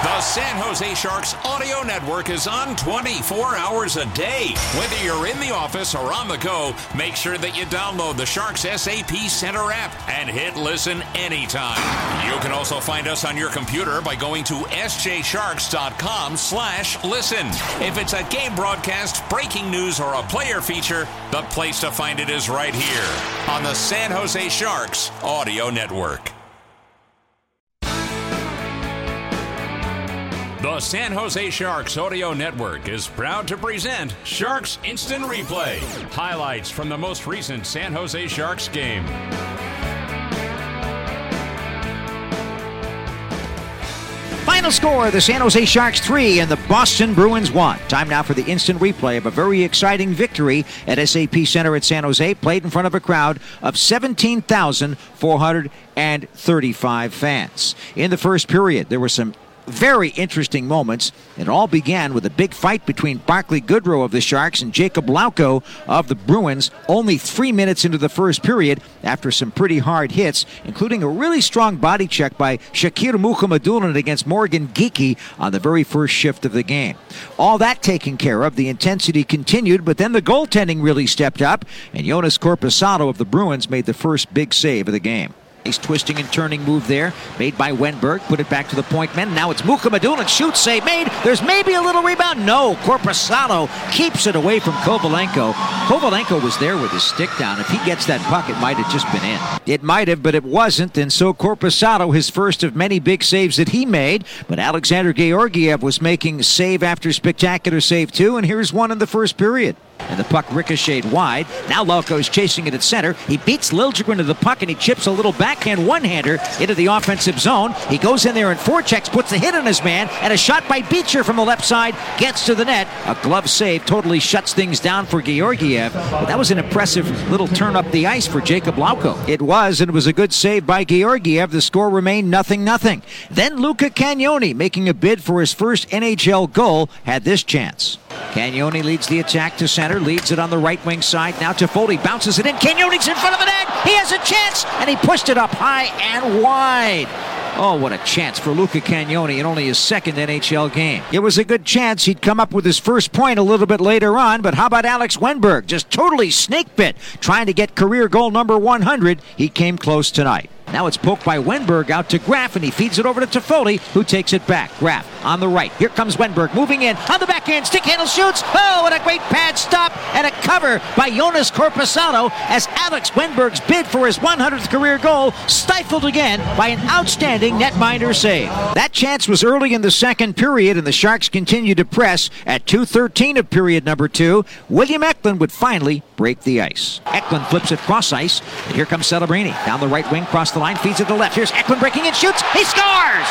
The San Jose Sharks audio network is on 24 hours a day. Whether you're in the office or on the go, make sure that you download the Sharks SAP Center app and hit listen anytime. You can also find us on your computer by going to sjsharks.com/listen. If it's a game broadcast, breaking news, or a player feature, the place to find it is right here on the San Jose Sharks audio network. The San Jose Sharks Audio Network is proud to present Sharks Instant Replay. Highlights from the most recent San Jose Sharks game. Final score, the San Jose Sharks 3 and the Boston Bruins 1. Time now for the instant replay of a very exciting victory at SAP Center at San Jose, played in front of a crowd of 17,435 fans. In the first period, there were some very interesting moments. It all began with a big fight between Barclay Goodrow of the Sharks and Jakub Lauko of the Bruins only 3 minutes into the first period after some pretty hard hits, including a really strong body check by Shakir Mukhamadullin against Morgan Geekie on the very first shift of the game. All that taken care of, the intensity continued, but then the goaltending really stepped up, and Joonas Korpisalo of the Bruins made the first big save of the game. Nice twisting and turning move there, made by Wennberg. Put it back to the point men. Now it's Mukhamadullin. Shoot, save made. There's maybe a little rebound. No, Korpisalo keeps it away from Kovalenko. Kovalenko was there with his stick down. If he gets that puck, it might have just been in. It might have, but it wasn't. And so Korpisalo, his first of many big saves that he made. But Alexander Georgiev was making save after spectacular save too. And here's one in the first period. And the puck ricocheted wide. Now Lauko is chasing it at center. He beats Liljegren to the puck and he chips a little backhand one-hander into the offensive zone. He goes in there and forechecks, puts the hit on his man, and a shot by Beecher from the left side gets to the net. A glove save totally shuts things down for Georgiev. But that was an impressive little turn up the ice for Jakub Lauko. It was, and it was a good save by Georgiev. The score remained 0-0. Then Luca Cagnoni, making a bid for his first NHL goal, had this chance. Cagnoni leads the attack to center, leads it on the right wing side. Now Toffoli bounces it in. Cagnoni's in front of the net. He has a chance, and he pushed it up high and wide. Oh, what a chance for Luca Cagnoni in only his second NHL game. It was a good chance he'd come up with his first point a little bit later on, but how about Alex Wennberg? Just totally snake bit, trying to get career goal number 100. He came close tonight. Now it's poked by Wennberg out to Graf, and he feeds it over to Toffoli, who takes it back. Graf on the right. Here comes Wennberg moving in on the backhand. Stick handle shoots. Oh, what a great pad stop and a cover by Joonas Korpisalo as Alex Wennberg's bid for his 100th career goal stifled again by an outstanding netminder save. That chance was early in the second period, and the Sharks continued to press. At 2:13 of period number 2, William Eklund would finally break the ice. Eklund flips it cross ice, and here comes Celebrini. Down the right wing, cross the line, feeds it to left. Here's Eklund breaking and shoots. He scores!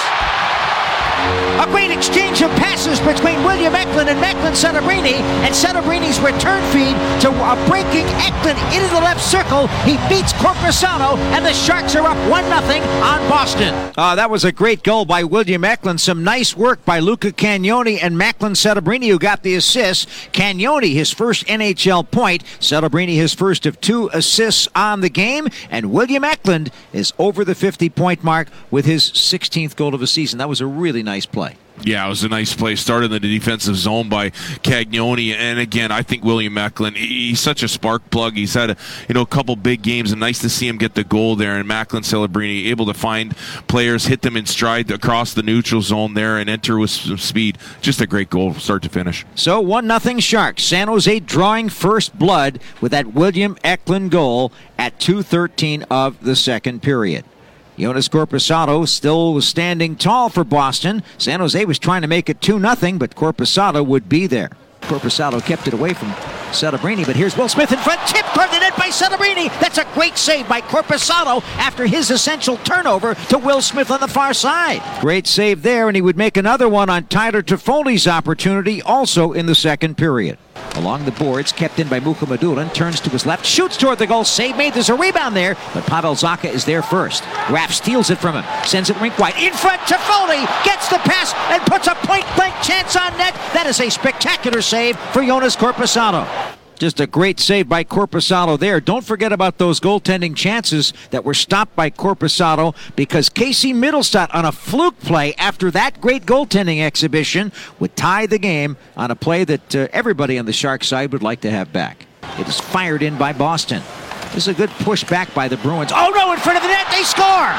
A great exchange of passes between William Eklund and Macklin Celebrini, and Celebrini's return feed to a breaking Eklund into the left circle. He beats Korpisalo, and the Sharks are up 1-0 on Boston. That was a great goal by William Eklund. Some nice work by Luca Cagnoni and Macklin Celebrini, who got the assist. Cagnoni, his first NHL point. Celebrini, his first of 2 assists on the game. And William Eklund is over the 50-point mark with his 16th goal of the season. That was a really nice play. Yeah, it was a nice play. Started in the defensive zone by Cagnoni, and again, I think William Eklund, he's such a spark plug. He's had a couple big games, and nice to see him get the goal there. And Macklin Celebrini able to find players, hit them in stride across the neutral zone there, and enter with some speed. Just a great goal, start to finish. So 1-0 Sharks. San Jose drawing first blood with that William Eklund goal at 2:13 of the second period. Joonas Korpisalo still was standing tall for Boston. San Jose was trying to make it 2-0, but Korpisalo would be there. Korpisalo kept it away from Celebrini, but here's Will Smith in front. Tip toward the net by Celebrini. That's a great save by Korpisalo after his essential turnover to Will Smith on the far side. Great save there, and he would make another one on Tyler Toffoli's opportunity also in the second period. Along the boards, kept in by Mukhamadullin, turns to his left, shoots toward the goal, save made, there's a rebound there, but Pavel Zacha is there first. Graf steals it from him, sends it rink wide, in front, Toffoli gets the pass and puts a point-blank chance on net. That is a spectacular save for Joonas Korpisalo. Just a great save by Korpisalo there. Don't forget about those goaltending chances that were stopped by Korpisalo, because Casey Mittelstadt, on a fluke play after that great goaltending exhibition, would tie the game on a play that everybody on the Sharks side would like to have back. It is fired in by Boston. This is a good push back by the Bruins. Oh no, in front of the net, they score!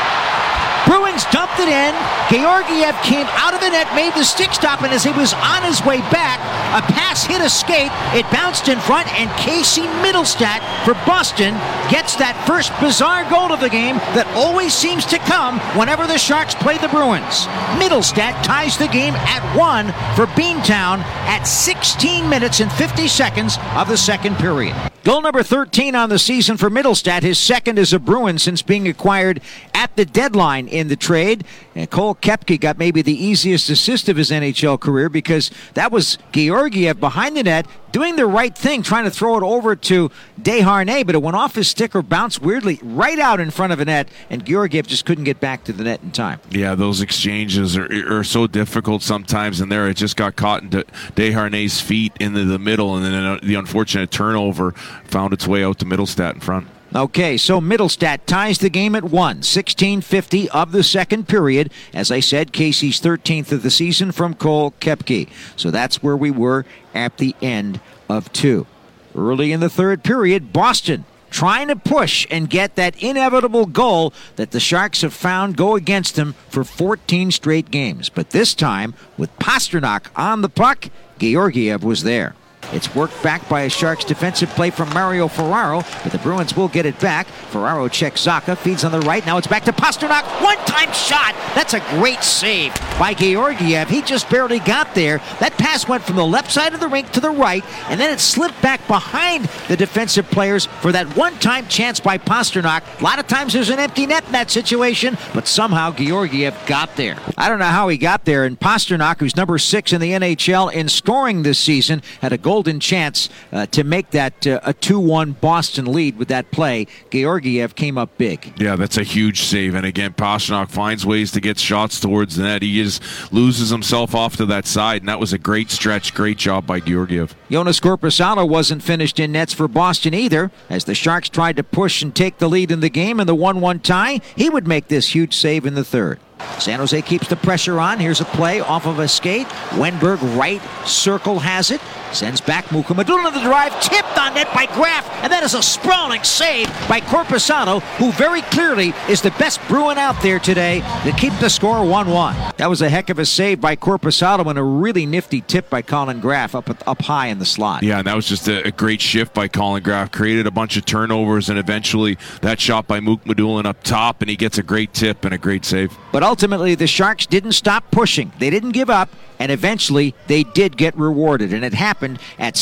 Bruins dumped it in. Georgiev came out of the net, made the stick stop, and as he was on his way back, a pass hit a skate. It bounced in front, and Casey Mittelstadt for Boston gets that first bizarre goal of the game that always seems to come whenever the Sharks play the Bruins. Mittelstadt ties the game at 1 for Beantown at 16 minutes and 50 seconds of the second period. Goal number 13 on the season for Mittelstadt, his second as a Bruin since being acquired at the deadline in the trade. And Cole Koepke got maybe the easiest assist of his NHL career, because that was Georgiev behind the net doing the right thing, trying to throw it over to Desharnais, but it went off his stick or bounced weirdly right out in front of a net, and Georgiev just couldn't get back to the net in time. Yeah, those exchanges are so difficult sometimes, and there it just got caught in Desharnais' feet into the middle, and then the unfortunate turnover found its way out to Mittelstadt in front. Okay, so Mittelstadt ties the game at 1, 16:50 of the second period. As I said, Casey's 13th of the season from Cole Koepke. So that's where we were at the end of 2. Early in the third period, Boston trying to push and get that inevitable goal that the Sharks have found go against them for 14 straight games. But this time, with Pastrnak on the puck, Georgiev was there. It's worked back by a Sharks defensive play from Mario Ferraro, but the Bruins will get it back. Ferraro checks Zacha, feeds on the right. Now it's back to Pastrnak. One-time shot. That's a great save by Georgiev. He just barely got there. That pass went from the left side of the rink to the right, and then it slipped back behind the defensive players for that one-time chance by Pastrnak. A lot of times there's an empty net in that situation, but somehow Georgiev got there. I don't know how he got there, and Pastrnak, who's number 6 in the NHL in scoring this season, had a golden chance to make that a 2-1 Boston lead with that play. Georgiev came up big. Yeah, that's a huge save. And again, Pastrnak finds ways to get shots towards the net. He just loses himself off to that side, and that was a great stretch. Great job by Georgiev. Jonas Korpisalo wasn't finished in nets for Boston either. As the Sharks tried to push and take the lead in the game in the 1-1 tie, he would make this huge save in the third. San Jose keeps the pressure on. Here's a play off of a skate. Wenberg right circle has it. Sends back Mukhamadullin to the drive. Tipped on net by Graf. And that is a sprawling save by Korpisalo, who very clearly is the best Bruin out there today to keep the score 1-1. That was a heck of a save by Korpisalo and a really nifty tip by Colin Graf up high in the slot. Yeah, and that was just a great shift by Colin Graf. Created a bunch of turnovers, and eventually that shot by Mukhamadullin up top, and he gets a great tip and a great save. But ultimately, the Sharks didn't stop pushing. They didn't give up, and eventually they did get rewarded. And it happened at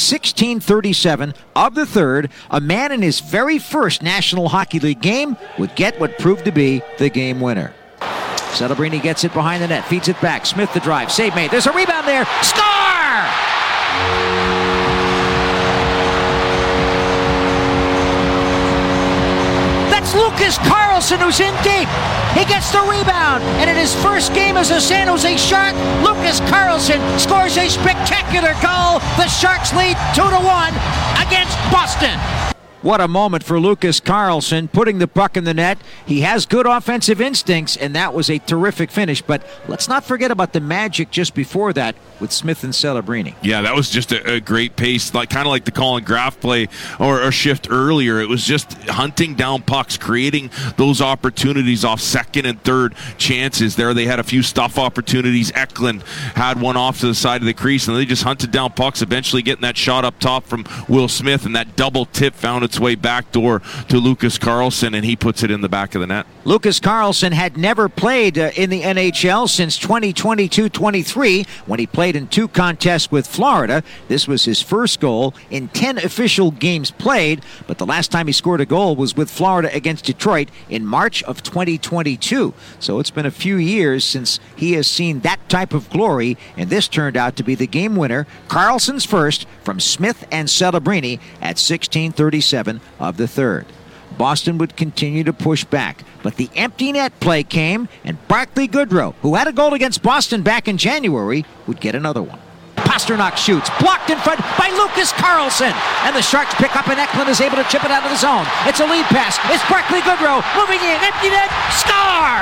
16:37 of the third. A man in his very first National Hockey League game would get what proved to be the game winner. Celebrini gets it behind the net, feeds it back. Smith the drive, save made. There's a rebound there. Score! That's Lucas Carlson, who's in deep. He gets the rebound, and in his first game as a San Jose Shark, Lucas Carlson scores a spectacular goal. The Sharks lead 2-1 against Boston. What a moment for Lucas Carlson, putting the puck in the net. He has good offensive instincts, and that was a terrific finish. But let's not forget about the magic just before that with Smith and Celebrini. Yeah, that was just a great pace, kind of like the Colin Graf play or shift earlier. It was just hunting down pucks, creating those opportunities off second and third chances. There they had a few stuff opportunities. Eklund had one off to the side of the crease, and they just hunted down pucks, eventually getting that shot up top from Will Smith, and that double tip found its way backdoor to Lucas Carlson, and he puts it in the back of the net. Lucas Carlson had never played in the NHL since 2022-23 when he played in 2 contests with Florida. This was his first goal in 10 official games played, but the last time he scored a goal was with Florida against Detroit in March of 2022. So it's been a few years since he has seen that type of glory, and this turned out to be the game winner. Carlson's first from Smith and Celebrini at 16:37 of the third. Boston would continue to push back, but the empty net play came, and Barclay Goodrow, who had a goal against Boston back in January, would get another one. Pasternak shoots. Blocked in front by Lucas Carlson. And the Sharks pick up, and Eklund is able to chip it out of the zone. It's a lead pass. It's Barclay Goodrow moving in. Empty net. Score!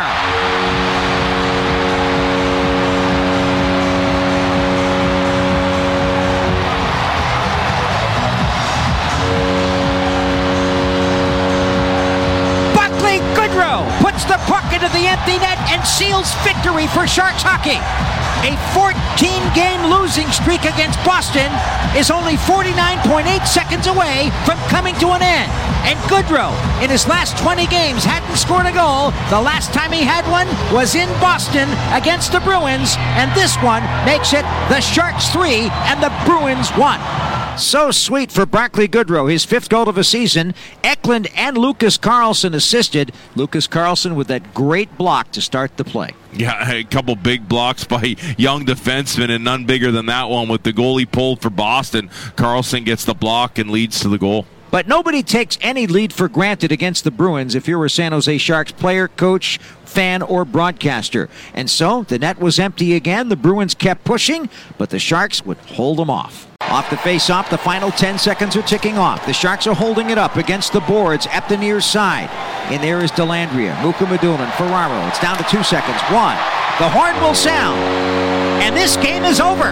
Goodrow puts the puck into the empty net and seals victory for Sharks hockey. A 14-game losing streak against Boston is only 49.8 seconds away from coming to an end. And Goodrow, in his last 20 games, hadn't scored a goal. The last time he had one was in Boston against the Bruins, and this one makes it the Sharks 3 and the Bruins 1. So sweet for Barclay Goodrow, his 5th goal of the season. Eklund and Lucas Carlson assisted. Lucas Carlson with that great block to start the play. Yeah, a couple big blocks by young defensemen, and none bigger than that one with the goalie pulled for Boston. Carlson gets the block and leads to the goal. But nobody takes any lead for granted against the Bruins if you're a San Jose Sharks player, coach, fan, or broadcaster. And so the net was empty again. The Bruins kept pushing, but the Sharks would hold them off. Off the face-off, the final 10 seconds are ticking off. The Sharks are holding it up against the boards at the near side. In there is Dellandrea, Mukhamadullin, Ferraro. It's down to 2 seconds. 1. The horn will sound, and this game is over.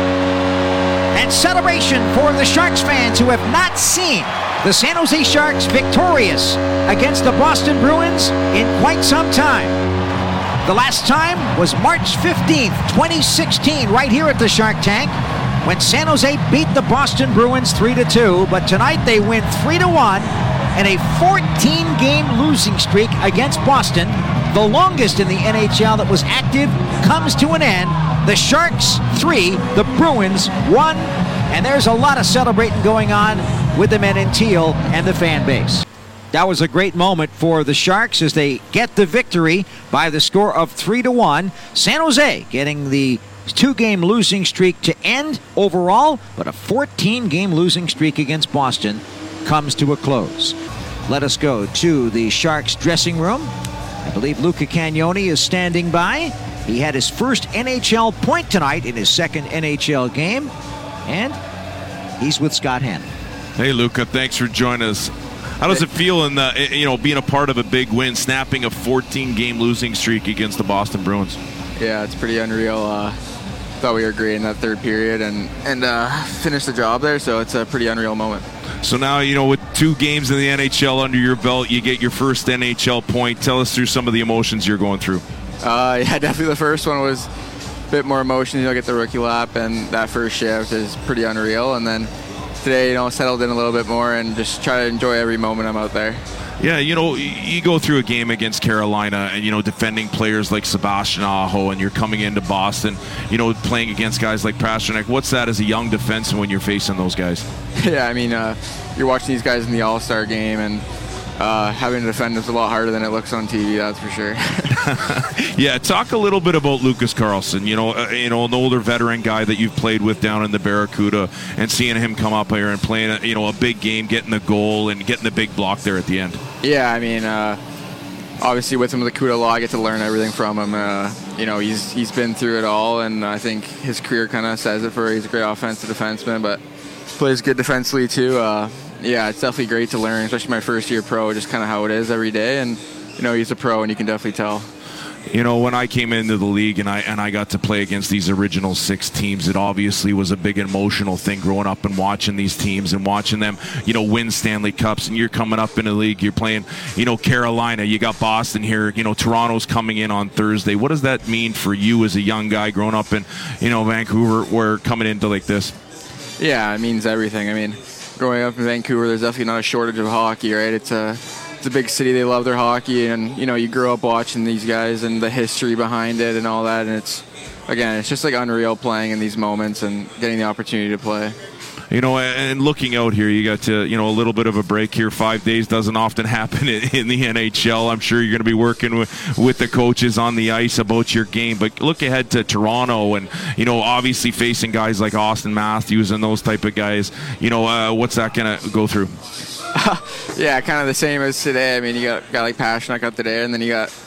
And celebration for the Sharks fans who have not seen the San Jose Sharks victorious against the Boston Bruins in quite some time. The last time was March 15th, 2016, right here at the Shark Tank, when San Jose beat the Boston Bruins 3-2, but tonight they win 3-1 in a 14-game losing streak against Boston. The longest in the NHL that was active comes to an end. The Sharks 3, the Bruins 1, and there's a lot of celebrating going on with the men in teal and the fan base. That was a great moment for the Sharks as they get the victory by the score of 3-1. San Jose getting the 2-game losing streak to end overall, but a 14-game losing streak against Boston comes to a close. Let us go to the Sharks dressing room. I believe Luca Cagnoni is standing by. He had his first NHL point tonight in his second NHL game, and he's with Scott Hannon. Hey, Luca, thanks for joining us. How does it feel in the, being a part of a big win, snapping a 14-game losing streak against the Boston Bruins? Yeah, it's pretty unreal. Thought we were great in that third period and finished the job there, so it's a pretty unreal moment. So now, with 2 games in the NHL under your belt, you get your first NHL point. Tell us through some of the emotions you're going through. Yeah, definitely the first one was a bit more emotion. Get the rookie lap, and that first shift is pretty unreal. And then today, settled in a little bit more and just try to enjoy every moment I'm out there. Yeah, you go through a game against Carolina and, defending players like Sebastian Aho, and you're coming into Boston, playing against guys like Pasternak. What's that as a young defenseman when you're facing those guys? Yeah, you're watching these guys in the All-Star game, and having to defend is a lot harder than it looks on TV, that's for sure. Yeah, talk a little bit about Lucas Carlson, an older veteran guy that you've played with down in the Barracuda, and seeing him come up here and playing a big game, getting the goal and getting the big block there at the end. Yeah, obviously with him with the CUDA law, I get to learn everything from him. He's been through it all, and I think his career kind of says it for he's a great offensive defenseman, but plays good defensively too. Yeah, it's definitely great to learn, especially my first year pro, just kind of how it is every day. And, he's a pro, and you can definitely tell. When I came into the league and I got to play against these original 6 teams, it obviously was a big emotional thing growing up and watching these teams and watching them, win Stanley Cups. And you're coming up in the league, you're playing, Carolina, you got Boston here, Toronto's coming in on Thursday. What does that mean for you as a young guy growing up in, Vancouver, where coming into like this? Yeah, it means everything. Growing up in Vancouver, there's definitely not a shortage of hockey, right? It's a big city. They love their hockey, and you grow up watching these guys and the history behind it and all that. And it's just like unreal playing in these moments and getting the opportunity to play. And looking out here, you got to, a little bit of a break here. 5 days doesn't often happen in the NHL. I'm sure you're going to be working with the coaches on the ice about your game. But look ahead to Toronto and, obviously facing guys like Austin Matthews and those type of guys. What's that going to go through? Yeah, kind of the same as today. You got a guy like Pasternak out today, and then you got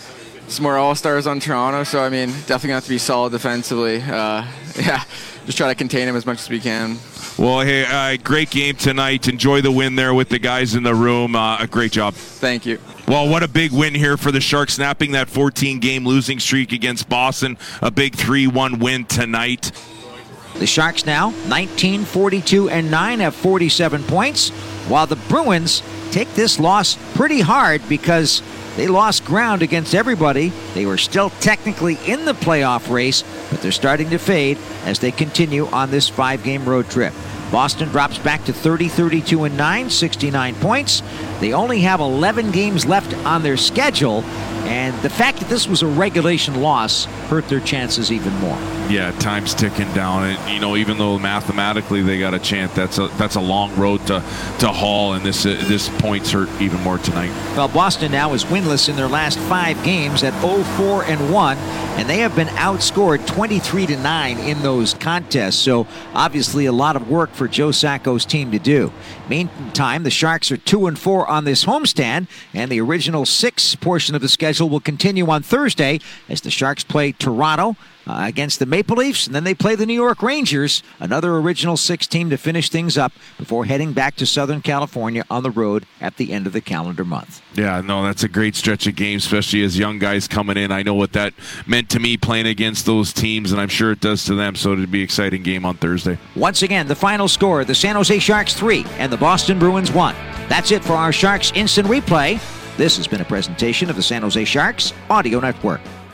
some more all-stars on Toronto, so I mean, definitely have to be solid defensively. Just try to contain him as much as we can. Well, hey, great game tonight. Enjoy the win there with the guys in the room. A great job. Thank you. Well, what a big win here for the Sharks, snapping that 14-game losing streak against Boston. A big 3-1 win tonight. The Sharks now 19-42-9 have 47 points, while the Bruins take this loss pretty hard because they lost ground against everybody. They were still technically in the playoff race, but they're starting to fade as they continue on this 5-game road trip. Boston drops back to 30-32-9, 69 points. They only have 11 games left on their schedule, and the fact that this was a regulation loss hurt their chances even more. Yeah, time's ticking down. And, you know, even though mathematically they got a chance, that's a long road to haul, and this points hurt even more tonight. Well, Boston now is winless in their last 5 games at 0-4-1, and they have been outscored 23-9 in those contests. So obviously a lot of work for Joe Sacco's team to do. Meantime, the Sharks are 2-4 on this homestand, and the original 6 portion of the schedule will continue on Thursday as the Sharks play Toronto against the Maple Leafs, and then they play the New York Rangers, another original 6 team to finish things up before heading back to Southern California on the road at the end of the calendar month. Yeah, no, that's a great stretch of games, especially as young guys coming in. I know what that meant to me playing against those teams, and I'm sure it does to them, so it'll be an exciting game on Thursday. Once again, the final score, the San Jose Sharks 3 and the Boston Bruins 1. That's it for our Sharks Instant Replay. This has been a presentation of the San Jose Sharks Audio Network.